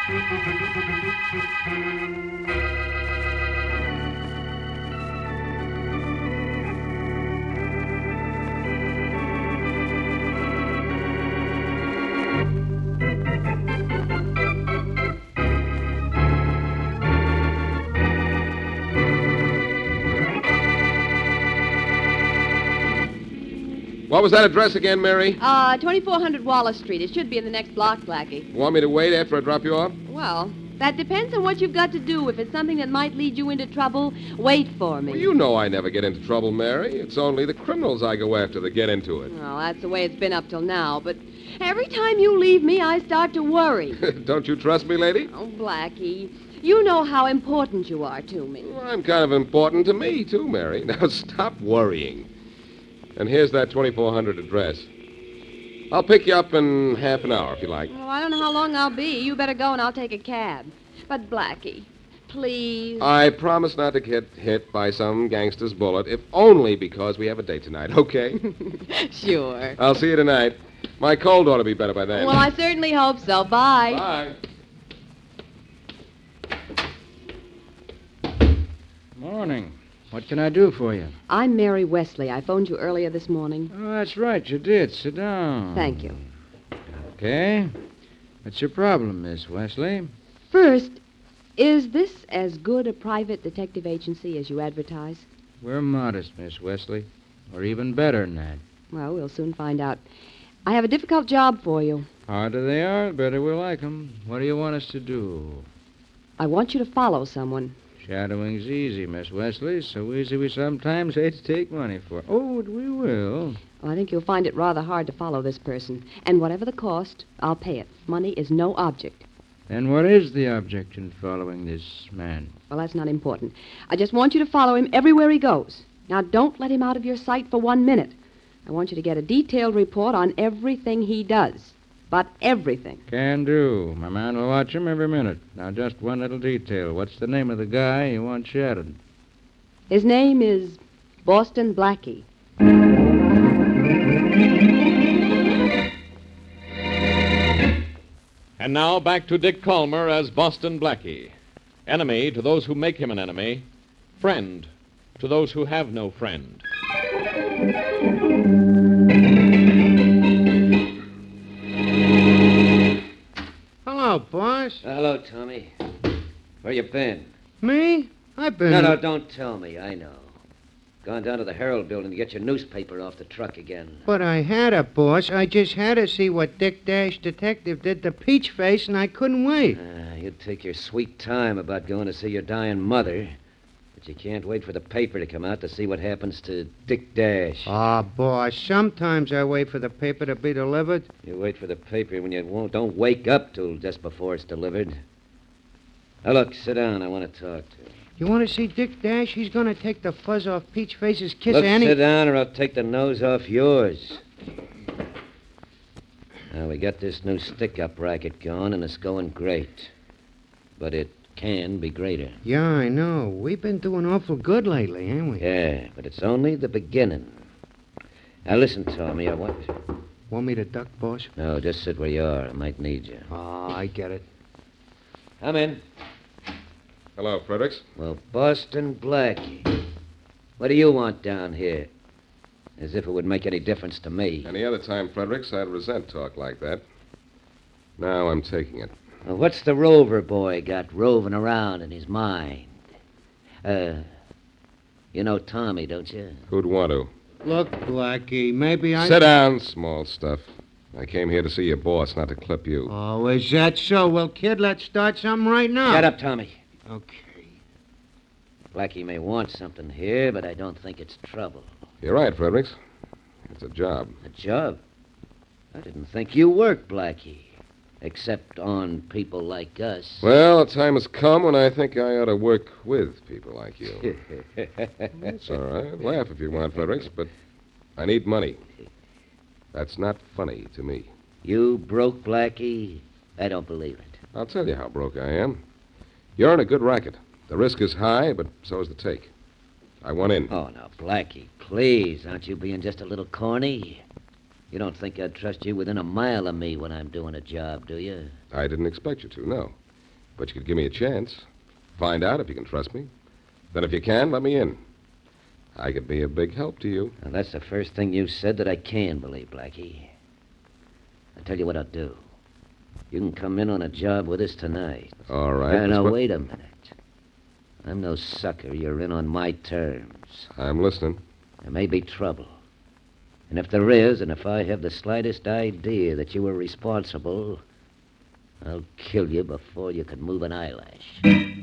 What was that address again, Mary? 2400 Wallace Street. It should be in the next block, Blackie. Want me to wait after I drop you off? Well, that depends on what you've got to do. If it's something that might lead you into trouble, wait for me. Well, you know I never get into trouble, Mary. It's only the criminals I go after that get into it. Well, that's the way it's been up till now, but every time you leave me, I start to worry. Don't you trust me, lady? Oh, Blackie, you know how important you are to me. Well, I'm kind of important to me, too, Mary. Now, stop worrying. And here's that 2400 address. I'll pick you up in half an hour, if you like. Well, I don't know how long I'll be. You better go and I'll take a cab. But, Blackie, please. I promise not to get hit by some gangster's bullet, if only because we have a date tonight, okay? Sure. I'll see you tonight. My cold ought to be better by then. Well, I certainly hope so. Bye. Bye. Morning. What can I do for you? I'm Mary Wesley. I phoned you earlier this morning. Oh, that's right. You did. Sit down. Thank you. Okay. What's your problem, Miss Wesley? First, is this as good a private detective agency as you advertise? We're modest, Miss Wesley. Or even better than that. Well, we'll soon find out. I have a difficult job for you. Harder they are, the better we'll like 'em. What do you want us to do? I want you to follow someone. Shadowing's easy, Miss Wesley. So easy we sometimes hate to take money for. Oh, but we will. Well, I think you'll find it rather hard to follow this person. And whatever the cost, I'll pay it. Money is no object. Then what is the object in following this man? Well, that's not important. I just want you to follow him everywhere he goes. Now, don't let him out of your sight for 1 minute. I want you to get a detailed report on everything he does. But everything. Can do. My man will watch him every minute. Now, just one little detail. What's the name of the guy you want shadowed? His name is Boston Blackie. And now back to Dick Calmer as Boston Blackie. Enemy to those who make him an enemy. Friend to those who have no friend. Hello, boss. Hello, Tommy. Where you been? Me? I've been... No, don't tell me. I know. Gone down to the Herald building to get your newspaper off the truck again. But I had a boss. I just had to see what Dick Dash Detective did to Peach Face, and I couldn't wait. You'd take your sweet time about going to see your dying mother. But you can't wait for the paper to come out to see what happens to Dick Dash. Ah, boss, sometimes I wait for the paper to be delivered. You wait for the paper when you don't wake up till just before it's delivered. Now, look, sit down. I want to talk to you. You want to see Dick Dash? He's going to take the fuzz off Peach Face's kiss, Look, Annie. sit down or I'll take the nose off yours. Now, we got this new stick-up racket going, and it's going great. But it can be greater. Yeah, I know. We've been doing awful good lately, ain't we? Yeah, but it's only the beginning. Now, listen, Tommy, I want... Want me to duck, boss? No, just sit where you are. I might need you. Oh, I get it. Come in. Hello, Fredericks. Well, Boston Blackie, what do you want down here? As if it would make any difference to me. Any other time, Fredericks, I'd resent talk like that. Now I'm taking it. Well, what's the Rover boy got roving around in his mind? You know Tommy, don't you? Who'd want to? Look, Blackie, maybe I... Sit down, small stuff. I came here to see your boss, not to clip you. Oh, is that so? Well, kid, let's start something right now. Shut up, Tommy. Okay. Blackie may want something here, but I don't think it's trouble. You're right, Fredericks. It's a job. A job? I didn't think you worked, Blackie. Except on people like us. Well, the time has come when I think I ought to work with people like you. It's all right. Laugh if you want, Fredericks, but I need money. That's not funny to me. You broke, Blackie? I don't believe it. I'll tell you how broke I am. You're in a good racket. The risk is high, but so is the take. I want in. Oh, now, Blackie, please, aren't you being just a little corny? You don't think I'd trust you within a mile of me when I'm doing a job, do you? I didn't expect you to, no. But you could give me a chance. Find out if you can trust me. Then if you can, let me in. I could be a big help to you. Now, that's the first thing you said that I can believe, Blackie. I'll tell you what I'll do. You can come in on a job with us tonight. All right. Now, but- wait a minute. I'm no sucker. You're in on my terms. I'm listening. There may be trouble. And if there is, and if I have the slightest idea that you were responsible, I'll kill you before you can move an eyelash.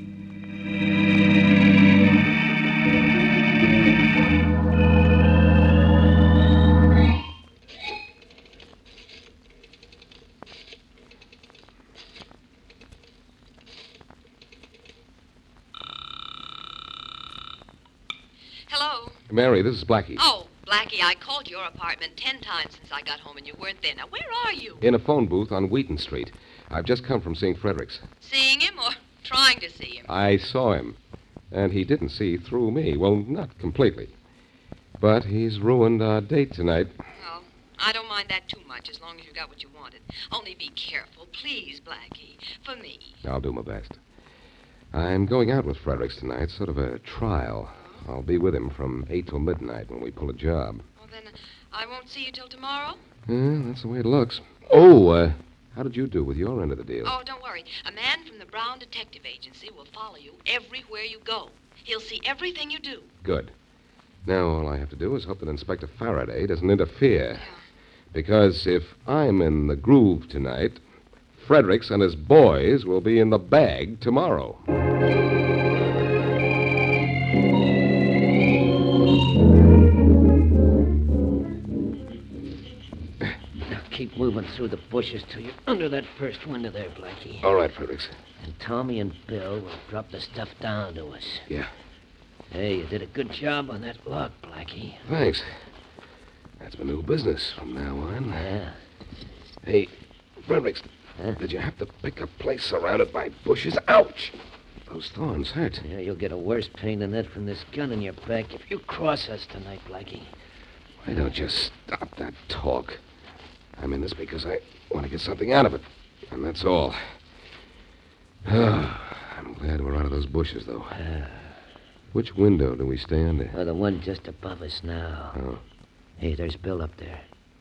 Hello. Mary, this is Blackie. Oh, Blackie, I called your apartment 10 times since I got home and you weren't there. Now, where are you? In a phone booth on Wheaton Street. I've just come from seeing Fredericks. Seeing him or trying to see him? I saw him, and he didn't see through me. Well, not completely. But he's ruined our date tonight. Well, I don't mind that too much as long as you got what you wanted. Only be careful, please, Blackie. For me. I'll do my best. I'm going out with Fredericks tonight, sort of a trial. I'll be with him from 8 till midnight when we pull a job. Well, then I won't see you till tomorrow? Yeah, that's the way it looks. Oh, how did you do with your end of the deal? Oh, don't worry. A man from the Brown Detective Agency will follow you everywhere you go. He'll see everything you do. Good. Now all I have to do is hope that Inspector Faraday doesn't interfere. Because if I'm in the groove tonight, Fredericks and his boys will be in the bag tomorrow. Now, keep moving through the bushes till you're under that first window there, Blackie. All right, Fredericks. And Tommy and Bill will drop the stuff down to us. Yeah. Hey, you did a good job on that lock, Blackie. Thanks. That's my new business from now on. Yeah. Hey, Fredericks, Huh? did you have to pick a place surrounded by bushes? Ouch! Those thorns hurt. Yeah, you'll get a worse pain than that from this gun in your back if you cross us tonight, Blackie. Why don't you stop that talk? I'm in this because I want to get something out of it. And that's all. I'm glad we're out of those bushes, though. Which window do we stay under? Oh, the one just above us now. Oh. Hey, there's Bill up there.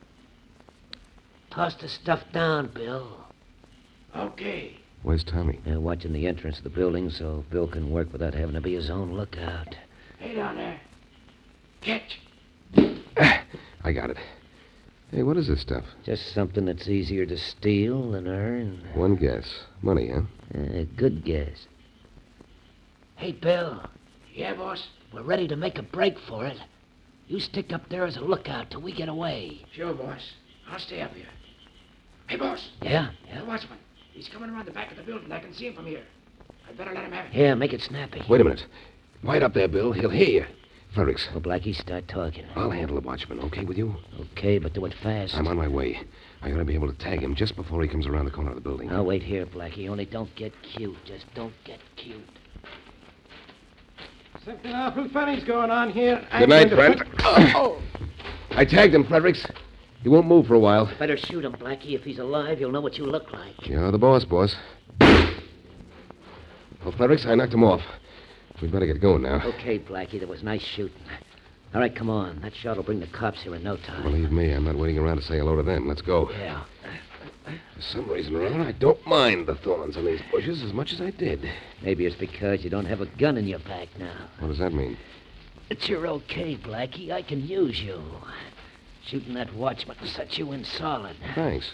Toss the stuff down, Bill. Okay. Where's Tommy? Watching the entrance of the building so Bill can work without having to be his own lookout. Hey, down there. Catch. I got it. Hey, what is this stuff? Just something that's easier to steal than earn. One guess. Money, huh? Good guess. Hey, Bill. Yeah, boss. We're ready to make a break for it. You stick up there as a lookout till we get away. Sure, boss. I'll stay up here. Hey, boss. Yeah? The watchman. He's coming around the back of the building. I can see him from here. I'd better let him have it. Yeah, make it snappy. Wait a minute. Quiet up there, Bill. He'll hear you. Fredericks, Well, Blackie, start talking. I'll handle the watchman, okay with you? Okay, but do it fast. I'm on my way. I gotta be able to tag him just before he comes around the corner of the building. I'll wait here, Blackie. Only don't get cute. Just don't get cute. Something awful funny's going on here. Good night, friend. I tagged him, Fredericks. He won't move for a while. Better shoot him, Blackie. If he's alive, you'll know what you look like. You're the boss. Well, Fredericks, I knocked him off. We'd better get going now. Okay, Blackie, that was nice shooting. All right, come on. That shot will bring the cops here in no time. Believe me, I'm not waiting around to say hello to them. Let's go. Yeah. For some reason or other, I don't mind the thorns on these bushes as much as I did. Maybe it's because you don't have a gun in your back now. What does that mean? But you're okay, Blackie. I can use you. Shooting that watchman will set you in solid. Thanks.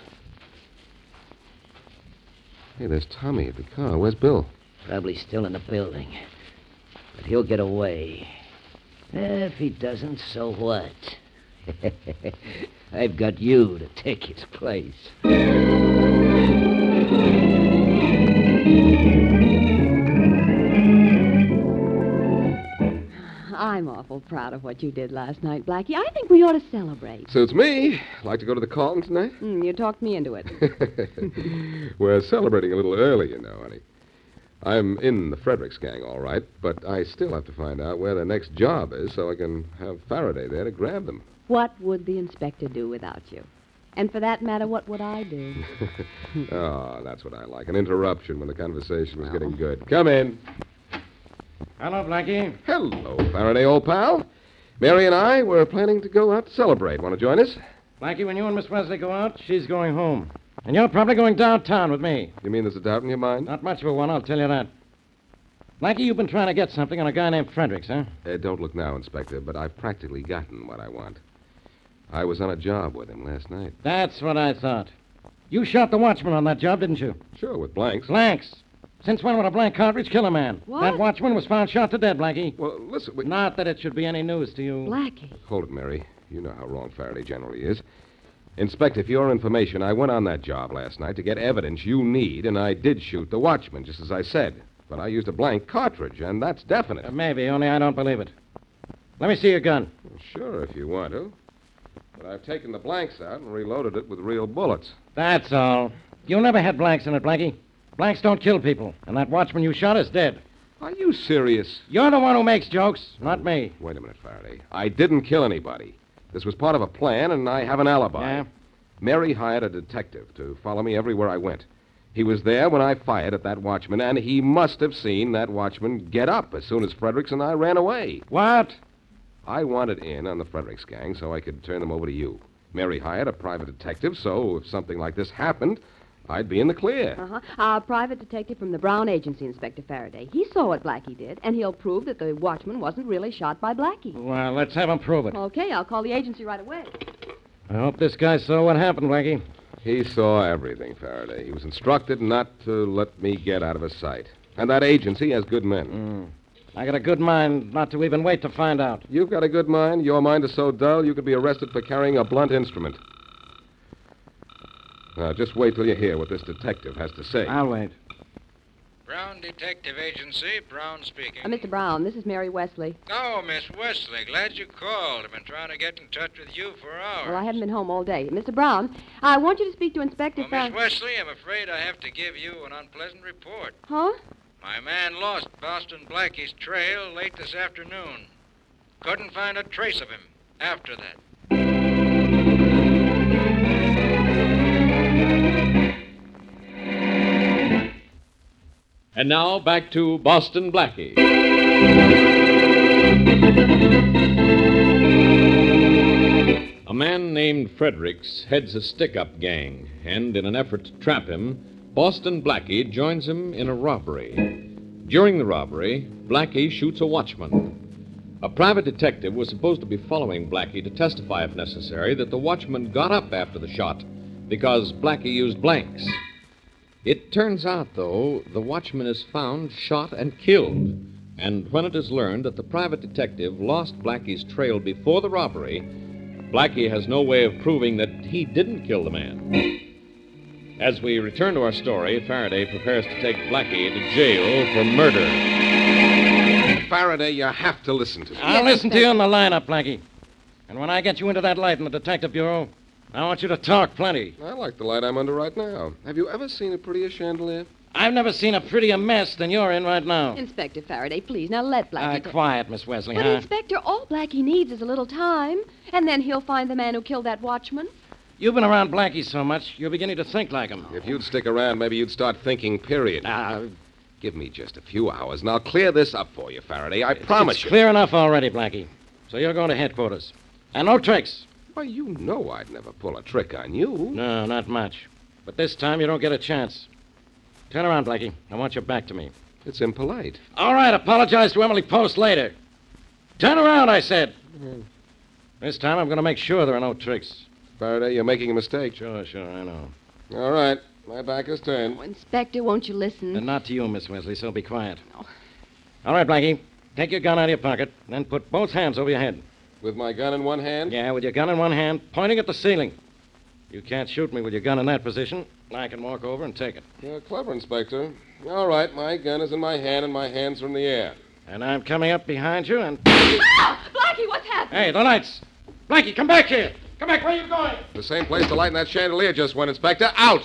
Hey, there's Tommy at the car. Where's Bill? Probably still in the building. But he'll get away. If he doesn't, so what? I've got you to take his place. I'm awful proud of what you did last night, Blackie. I think we ought to celebrate. Suits me. Like to go to the Carlton tonight? You talked me into it. We're celebrating a little early, you know, honey. I'm in the Fredericks gang, all right, but I still have to find out where their next job is so I can have Faraday there to grab them. What would the inspector do without you? And for that matter, what would I do? Oh, that's what I like. An interruption when the conversation was getting good. Come in. Hello, Blackie. Hello, Faraday, old pal. Mary and I were planning to go out to celebrate. Want to join us? Blackie, when you and Miss Wesley go out, she's going home. And you're probably going downtown with me. You mean there's a doubt in your mind? Not much of a one, I'll tell you that. Blackie, you've been trying to get something on a guy named Fredericks, huh? Don't look now, Inspector, but I've practically gotten what I want. I was on a job with him last night. That's what I thought. You shot the watchman on that job, didn't you? Sure, with blanks. Blanks. Since when would a blank cartridge kill a man? What? That watchman was found shot to death, Blackie. Well, listen, Not that it should be any news to you. Blackie. Hold it, Mary. You know how wrong Faraday generally is. Inspector, for your information, I went on that job last night to get evidence you need, and I did shoot the watchman, just as I said. But I used a blank cartridge, and that's definite. Maybe, only I don't believe it. Let me see your gun. Well, sure, if you want to. But I've taken the blanks out and reloaded it with real bullets. That's all. You never had blanks in it, Blackie. Blanks don't kill people, and that watchman you shot is dead. Are you serious? You're the one who makes jokes, not me. Wait a minute, Faraday. I didn't kill anybody. This was part of a plan, and I have an alibi. Yeah? Mary hired a detective to follow me everywhere I went. He was there when I fired at that watchman, and he must have seen that watchman get up as soon as Fredericks and I ran away. What? I wanted in on the Fredericks gang so I could turn them over to you. Mary hired a private detective, so if something like this happened, I'd be in the clear. Uh-huh. Our private detective from the Brown Agency, Inspector Faraday. He saw what Blackie did, and he'll prove that the watchman wasn't really shot by Blackie. Well, let's have him prove it. Okay, I'll call the agency right away. I hope this guy saw what happened, Blackie. He saw everything, Faraday. He was instructed not to let me get out of his sight. And that agency has good men. I got a good mind not to even wait to find out. You've got a good mind. Your mind is so dull you could be arrested for carrying a blunt instrument. Now, just wait till you hear what this detective has to say. I'll wait. Brown Detective Agency, Brown speaking. Mr. Brown, this is Mary Wesley. Oh, Miss Wesley, glad you called. I've been trying to get in touch with you for hours. Well, I haven't been home all day. Mr. Brown, I want you to speak to Inspector Well, Miss Wesley, I'm afraid I have to give you an unpleasant report. Huh? My man lost Boston Blackie's trail late this afternoon. Couldn't find a trace of him after that. And now back to Boston Blackie. A man named Fredericks heads a stick-up gang, and in an effort to trap him, Boston Blackie joins him in a robbery. During the robbery, Blackie shoots a watchman. A private detective was supposed to be following Blackie to testify, if necessary, that the watchman got up after the shot because Blackie used blanks. It turns out, though, the watchman is found shot and killed. And when it is learned that the private detective lost Blackie's trail before the robbery, Blackie has no way of proving that he didn't kill the man. As we return to our story, Faraday prepares to take Blackie to jail for murder. Faraday, you have to listen to me. I'll listen to you in the lineup, Blackie. And when I get you into that light in the Detective Bureau, I want you to talk plenty. I like the light I'm under right now. Have you ever seen a prettier chandelier? I've never seen a prettier mess than you're in right now. Inspector Faraday, please, now let Blackie... Quiet, Miss Wesley, But, huh? Inspector, all Blackie needs is a little time, and then he'll find the man who killed that watchman. You've been around Blackie so much, you're beginning to think like him. If you'd stick around, maybe you'd start thinking, period. Give me just a few hours, and I'll clear this up for you, Faraday. I promise It's you. clear enough already, Blackie. So you're going to headquarters. And no tricks. Why, you know I'd never pull a trick on you. No, not much. But this time you don't get a chance. Turn around, Blackie. I want your back to me. It's impolite. All right, apologize to Emily Post later. Turn around, I said. This time I'm going to make sure there are no tricks. Faraday, you're making a mistake. Sure, I know. All right. My back is turned. Oh, Inspector, won't you listen? And not to you, Miss Wesley, so be quiet. Oh. All right, Blackie. Take your gun out of your pocket, then put both hands over your head. With my gun in one hand? Yeah, with your gun in one hand, pointing at the ceiling. You can't shoot me with your gun in that position. I can walk over and take it. You're clever, Inspector. All right, my gun is in my hand and my hands are in the air. And I'm coming up behind you and... Ah! Blackie, what's happening? Hey, the lights. Blackie, come back here. Come back. Where are you going? The same place the light in that chandelier just went, Inspector. Out!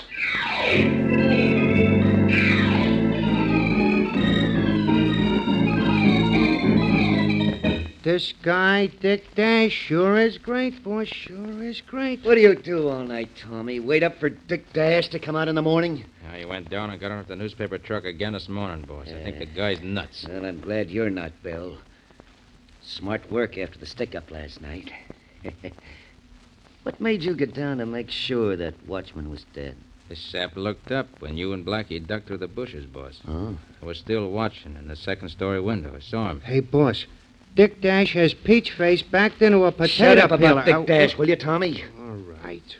This guy, Dick Dash, sure is great, boss. Sure is great. What do you do all night, Tommy? Wait up for Dick Dash to come out in the morning? He went down and got on at the newspaper truck again this morning, boss. I think the guy's nuts. Well, I'm glad you're not, Bill. Smart work after the stick-up last night. What made you get down to make sure that watchman was dead? The sap looked up when you and Blackie ducked through the bushes, boss. Oh? I was still watching in the second-story window. I saw him. Hey, boss. Dick Dash has Peach Face backed into a potato Shut up about peeler. Dick Dash, will you, Tommy? All right.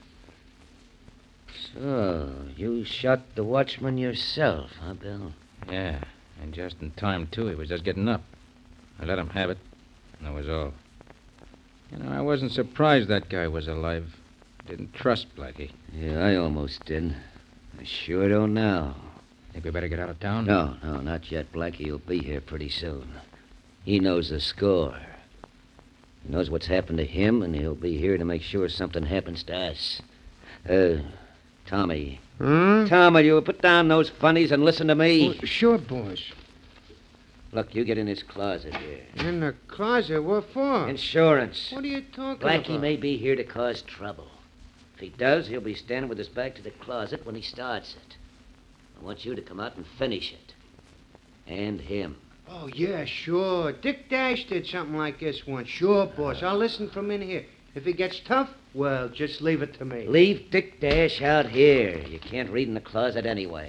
So, you shot the watchman yourself, huh, Bill? Yeah, and just in time, too. He was just getting up. I let him have it, and that was all. I wasn't surprised that guy was alive. Didn't trust Blackie. Yeah, I almost did. I sure don't now. Think we better get out of town? No, not yet. Blackie will be here pretty soon. He knows the score. He knows what's happened to him, and he'll be here to make sure something happens to us. Tommy. Tom, will you put down those funnies and listen to me? Oh, sure, boss. Look, you get in this closet here. In the closet? What for? Insurance. What are you talking about? Blackie may be here to cause trouble. If he does, he'll be standing with his back to the closet when he starts it. I want you to come out and finish it. And him. Oh, yeah, sure. Dick Dash did something like this once. Sure, boss. I'll listen from in here. If he gets tough, well, just leave it to me. Leave Dick Dash out here. You can't read in the closet anyway.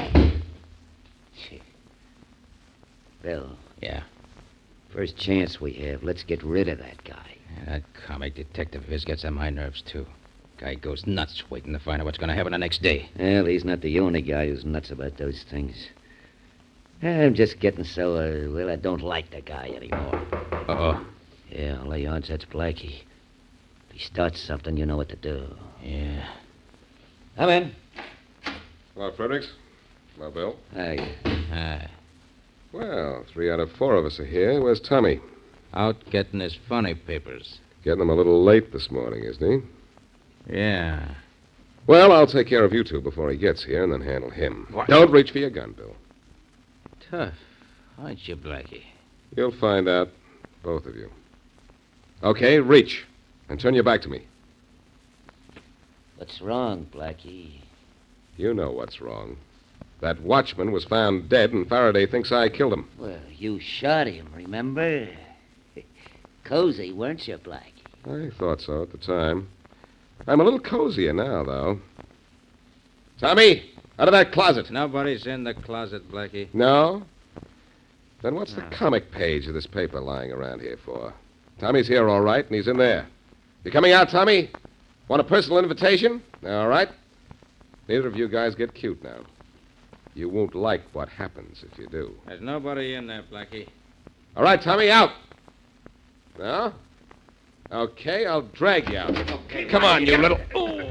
Bill. Yeah. First chance we have, let's get rid of that guy. That comic detective of his gets on my nerves, too. Guy goes nuts waiting to find out what's going to happen the next day. Well, he's not the only guy who's nuts about those things. I'm just getting so, I don't like the guy anymore. Uh-oh. Yeah, I'll lay odds that's Blackie. If he starts something, you know what to do. Yeah. Come in. Hello, Fredericks. Hello, Bill. Hi. Well, 3 out of 4 of us are here. Where's Tommy? Out getting his funny papers. Getting him a little late this morning, isn't he? Yeah. Well, I'll take care of you two before he gets here and then handle him. What? Don't reach for your gun, Bill. Tough, aren't you, Blackie? You'll find out, both of you. Okay, reach. And turn your back to me. What's wrong, Blackie? You know what's wrong. That watchman was found dead, and Faraday thinks I killed him. Well, you shot him, remember? Cozy, weren't you, Blackie? I thought so at the time. I'm a little cozier now, though. Tommy, out of that closet. Nobody's in the closet, Blackie. No? Then what's the comic page of this paper lying around here for? Tommy's here, all right, and he's in there. You coming out, Tommy? Want a personal invitation? All right. Neither of you guys get cute now. You won't like what happens if you do. There's nobody in there, Blackie. All right, Tommy, out. No? Okay, I'll drag you out. Okay, Come on, you little...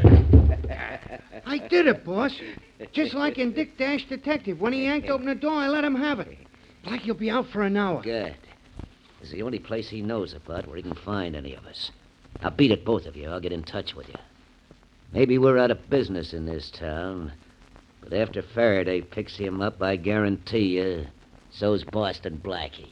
I did it, boss. Just like in Dick Dash Detective. When he yanked open the door, I let him have it. Blackie'll be out for an hour. Good. It's the only place he knows about where he can find any of us. Now, beat it, both of you. I'll get in touch with you. Maybe we're out of business in this town, but after Faraday picks him up, I guarantee you, so's Boston Blackie.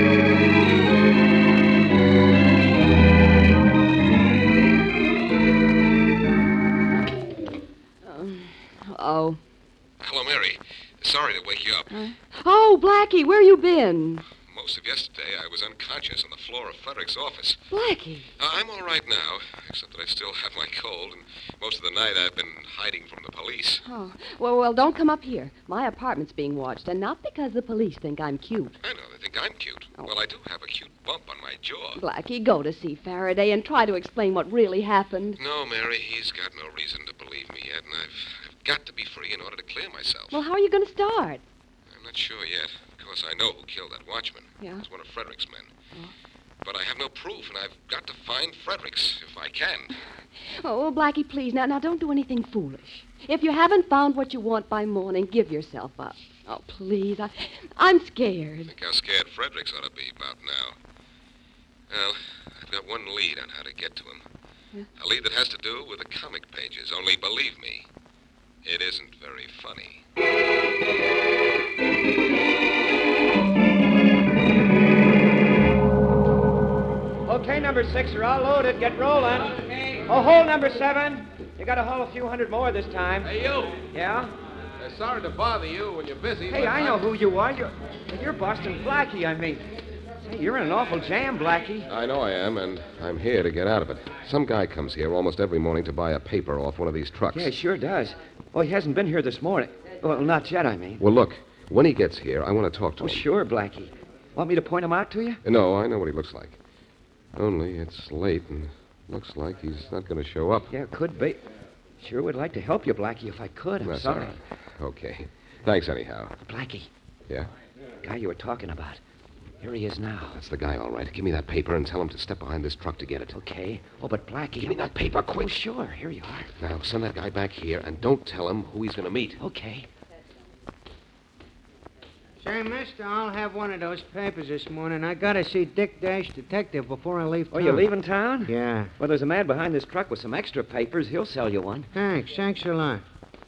Oh. Hello, Mary. Sorry to wake you up. Oh, Blackie, where you been? Most of yesterday, I was unconscious on the floor of Frederick's office. Blackie. I'm all right now, except that I still have my cold, and most of the night I've been hiding from the police. Oh, well, don't come up here. My apartment's being watched, and not because the police think I'm cute. I know, they think I'm cute. Oh. Well, I do have a cute bump on my jaw. Blackie, go to see Faraday and try to explain what really happened. No, Mary, he's got no reason to believe me yet, and I've got to be free in order to clear myself. Well, how are you going to start? I'm not sure yet. Of course, I know who killed that watchman. Yeah? It's one of Frederick's men. But I have no proof, and I've got to find Fredericks if I can. Oh, Blackie, please, now don't do anything foolish. If you haven't found what you want by morning, give yourself up. Oh, please, I'm scared. Think how scared Fredericks ought to be about now. Well, I've got one lead on how to get to him. Yeah? A lead that has to do with the comic pages, only believe me, it isn't very funny. number 6 are all loaded. Get rolling. Oh, hold number 7. You got to haul a few hundred more this time. Hey, you. Yeah? Sorry to bother you when you're busy. Hey, I know who you are. You're Boston Blackie, I mean. Hey, you're in an awful jam, Blackie. I know I am, and I'm here to get out of it. Some guy comes here almost every morning to buy a paper off one of these trucks. Yeah, he sure does. Oh, he hasn't been here this morning. Well, not yet, I mean. Well, look, when he gets here, I want to talk to him. Oh, sure, Blackie. Want me to point him out to you? No, I know what he looks like. Only it's late, and looks like he's not going to show up. Yeah, could be. Sure would like to help you, Blackie, if I could. I'm That's sorry. all right. Okay. Thanks, anyhow. Blackie. Yeah? The guy you were talking about. Here he is now. That's the guy, all right. Give me that paper and tell him to step behind this truck to get it. Okay. Oh, but Blackie... Give me that paper, quick. Oh, sure. Here you are. Now, send that guy back here, and don't tell him who he's going to meet. Okay. Say, mister, I'll have one of those papers this morning. I gotta see Dick Dash, detective, before I leave town. Oh, you're leaving town? Yeah. Well, there's a man behind this truck with some extra papers. He'll sell you one. Thanks a lot.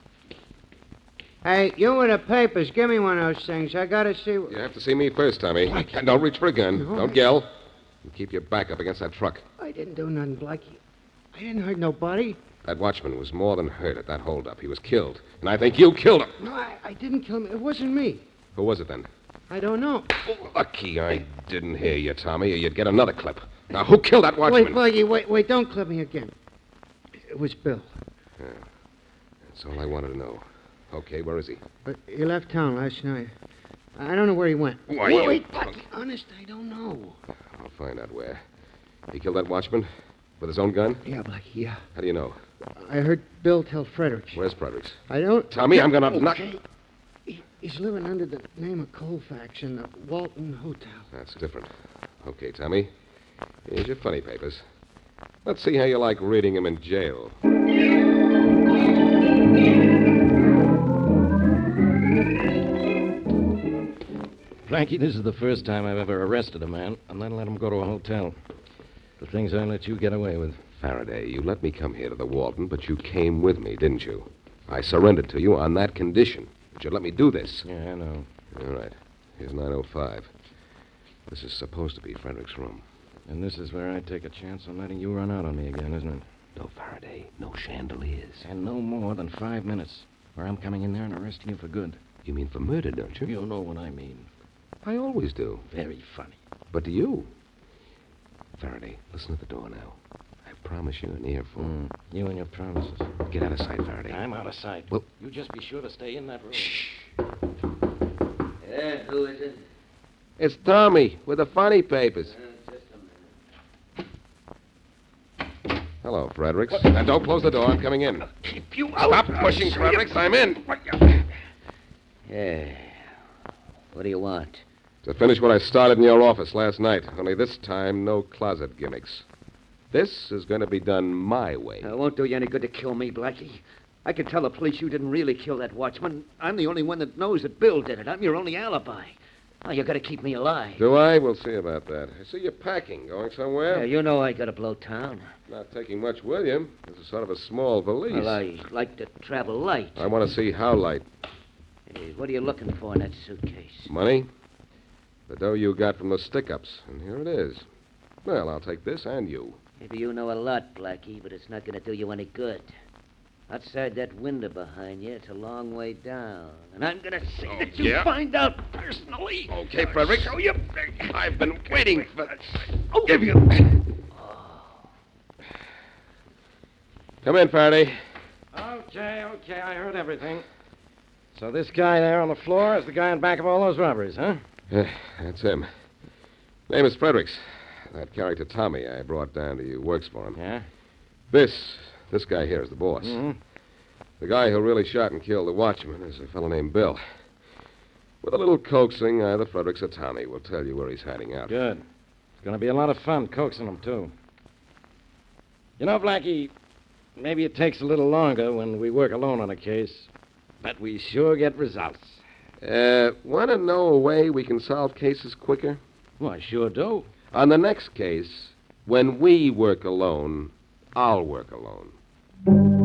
Hey, you with the papers, give me one of those things. I gotta see... You have to see me first, Tommy. And don't reach for a gun. No. Don't yell. And keep your back up against that truck. I didn't do nothing, Blackie. I didn't hurt nobody. That watchman was more than hurt at that holdup. He was killed. And I think you killed him. No, I didn't kill him. It wasn't me. Who was it then? I don't know. Lucky I didn't hear you, Tommy, or you'd get another clip. Now, who killed that watchman? Wait, Blackie, wait, don't clip me again. It was Bill. Yeah. That's all I wanted to know. Okay, where is he? But he left town last night. I don't know where he went. Why, Wait, Blackie, honest, I don't know. I'll find out where. He killed that watchman? With his own gun? Yeah, Blackie, yeah. How do you know? I heard Bill tell Fredericks. Where's Fredericks? I don't... Tommy, I'm gonna knock... He's living under the name of Colfax in the Walton Hotel. That's different. Okay, Tommy. Here's your funny papers. Let's see how you like reading them in jail. Blackie, this is the first time I've ever arrested a man and then let him go to a hotel. The things I let you get away with. Faraday, you let me come here to the Walton, but you came with me, didn't you? I surrendered to you on that condition. But you let me do this. Yeah, I know. All right. Here's 905. This is supposed to be Frederick's room. And this is where I take a chance on letting you run out on me again, isn't it? No Faraday. No chandeliers. And no more than 5 minutes, or I'm coming in there and arresting you for good. You mean for murder, don't you? You know what I mean. I always do. Very funny. But do you? Faraday, listen at the door now. I promise you an earful. You and your promises. Get out of sight, Faraday. I'm out of sight. Well... You just be sure to stay in that room. Shh. Yeah, who is it? It's Tommy with the funny papers. Just a minute. Hello, Fredericks. Now, don't close the door. I'm coming in. Keep you out. Stop pushing, Fredericks. I'm in. Yeah. What do you want? To finish what I started in your office last night. Only this time, no closet gimmicks. This is going to be done my way. It won't do you any good to kill me, Blackie. I can tell the police you didn't really kill that watchman. I'm the only one that knows that Bill did it. I'm your only alibi. Now, you got to keep me alive. Do I? We'll see about that. I see you're packing. Going somewhere? Yeah, you know I got to blow town. Not taking much with you. This is sort of a small valise. Well, I like to travel light. I want to see how light. Hey, what are you looking for in that suitcase? Money? The dough you got from the stick-ups. And here it is. Well, I'll take this and you. Maybe you know a lot, Blackie, but it's not going to do you any good. Outside that window behind you, it's a long way down. And I'm going to see that you find out personally. Okay, Frederick. Show you. I've been waiting for... I'll give you... Come in, Faraday. Okay, I heard everything. So this guy there on the floor is the guy in back of all those robberies, huh? That's him. Name is Fredericks. That character Tommy I brought down to you works for him. Yeah? This guy here is the boss. Mm-hmm. The guy who really shot and killed the watchman is a fellow named Bill. With a little coaxing, either Fredericks or Tommy will tell you where he's hiding out. Good. It's going to be a lot of fun coaxing him, too. You know, Blackie, maybe it takes a little longer when we work alone on a case, but we sure get results. Want to know a way we can solve cases quicker? Well, I sure do. On the next case, when we work alone, I'll work alone.